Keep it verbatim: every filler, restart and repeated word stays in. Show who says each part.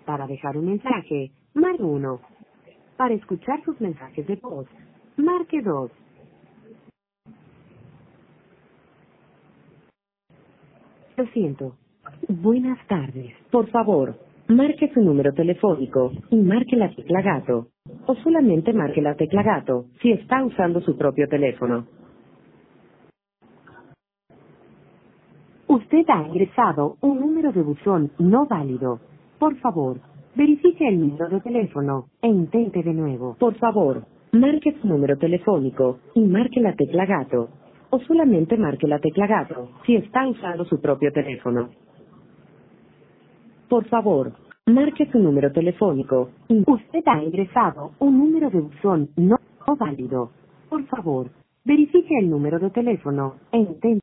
Speaker 1: Para dejar un mensaje, marque uno. Para escuchar sus mensajes de voz, marque dos. Lo siento. Buenas tardes. Por favor, marque su número telefónico y marque la tecla gato. O solamente marque la tecla gato si está usando su propio teléfono. Usted ha ingresado un número de buzón no válido. Por favor, verifique el número de teléfono e intente de nuevo. Por favor, marque su número telefónico y marque la tecla gato. O solamente marque la tecla gato si está usando su propio teléfono. Por favor, marque su número telefónico. y Usted ha ingresado un número de buzón no válido. Por favor, verifique el número de teléfono e intente